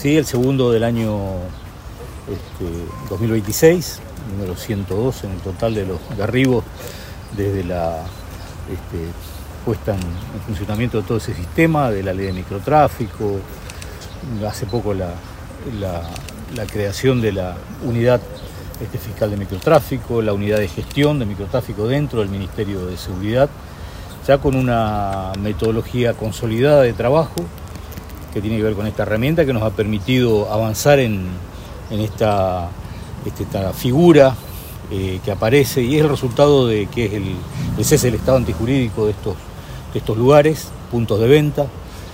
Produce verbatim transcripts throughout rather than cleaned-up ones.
Sí, el segundo del año este, dos mil veintiséis, número ciento dos en el total de los derribos desde la este, puesta en, en funcionamiento de todo ese sistema, de la ley de microtráfico, hace poco la, la, la creación de la unidad este, fiscal de microtráfico, la unidad de gestión de microtráfico dentro del Ministerio de Seguridad, ya con una metodología consolidada de trabajo que tiene que ver con esta herramienta que nos ha permitido avanzar en, en esta, este, esta figura eh, que aparece y es el resultado de que es el, el cese del estado antijurídico de estos, de estos lugares, puntos de venta.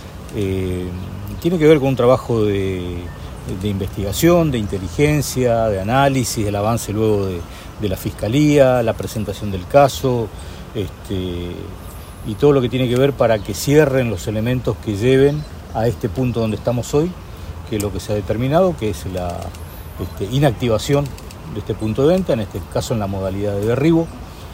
Eh, tiene que ver con un trabajo de, de investigación, de inteligencia, de análisis, del avance luego de, de la Fiscalía, la presentación del caso, este, y todo lo que tiene que ver para que cierren los elementos que lleven a este punto donde estamos hoy, que es lo que se ha determinado, que es la este, inactivación de este punto de venta, en este caso en la modalidad de derribo.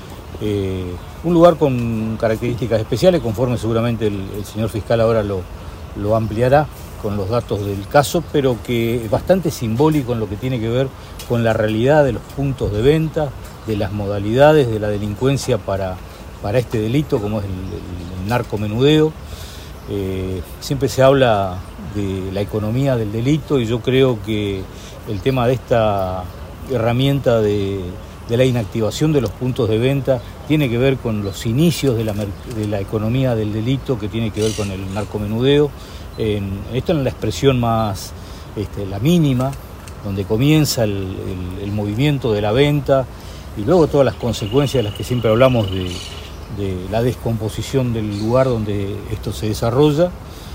Eh, un lugar con características especiales, conforme seguramente el, el señor fiscal ahora lo, lo ampliará con los datos del caso, pero que es bastante simbólico en lo que tiene que ver con la realidad de los puntos de venta, de las modalidades de la delincuencia para, para este delito, como es el, el, el narcomenudeo. Eh, siempre se habla de la economía del delito y yo creo que el tema de esta herramienta de, de la inactivación de los puntos de venta tiene que ver con los inicios de la, de la economía del delito, que tiene que ver con el narcomenudeo. En, esto en la expresión más, este, la mínima, donde comienza el, el, el movimiento de la venta y luego todas las consecuencias de las que siempre hablamos de de la descomposición del lugar donde esto se desarrolla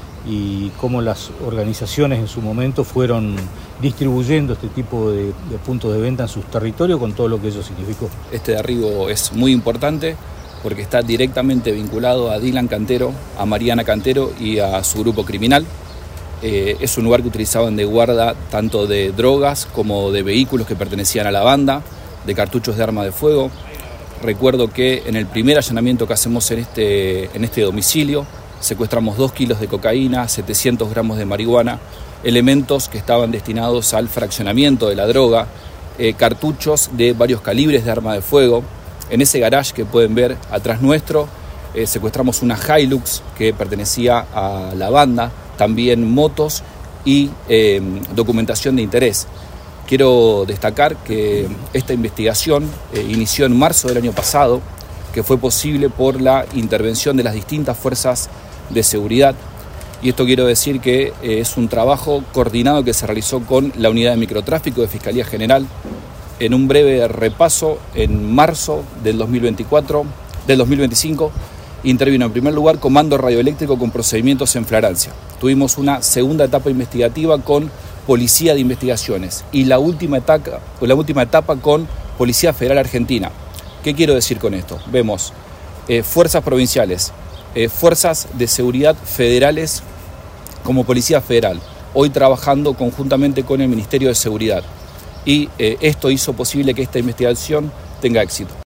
y cómo las organizaciones en su momento fueron distribuyendo este tipo de, de puntos de venta en sus territorios con todo lo que ello significó. Este derribo es muy importante porque está directamente vinculado a Dylan Cantero, a Mariana Cantero y a su grupo criminal. Eh, es un lugar que utilizaban de guarda tanto de drogas como de vehículos que pertenecían a la banda, de cartuchos de arma de fuego. Recuerdo que en el primer allanamiento que hacemos en este, en este domicilio secuestramos dos kilos de cocaína, setecientos gramos de marihuana, elementos que estaban destinados al fraccionamiento de la droga, eh, cartuchos de varios calibres de arma de fuego. En ese garage que pueden ver atrás nuestro eh, secuestramos una Hilux que pertenecía a la banda, también motos y eh, documentación de interés. Quiero destacar que esta investigación eh, inició en marzo del año pasado, que fue posible por la intervención de las distintas fuerzas de seguridad. Y esto quiero decir que eh, es un trabajo coordinado que se realizó con la Unidad de Microtráfico de Fiscalía General. En un breve repaso, en marzo del dos mil veinticuatro, del dos mil veinticinco, intervino en primer lugar Comando Radioeléctrico con procedimientos en flagrancia. Tuvimos una segunda etapa investigativa con Policía de Investigaciones y la última etapa, la última etapa con Policía Federal Argentina. ¿Qué quiero decir con esto? Vemos eh, fuerzas provinciales, eh, fuerzas de seguridad federales como Policía Federal, hoy trabajando conjuntamente con el Ministerio de Seguridad. Y eh, esto hizo posible que esta investigación tenga éxito.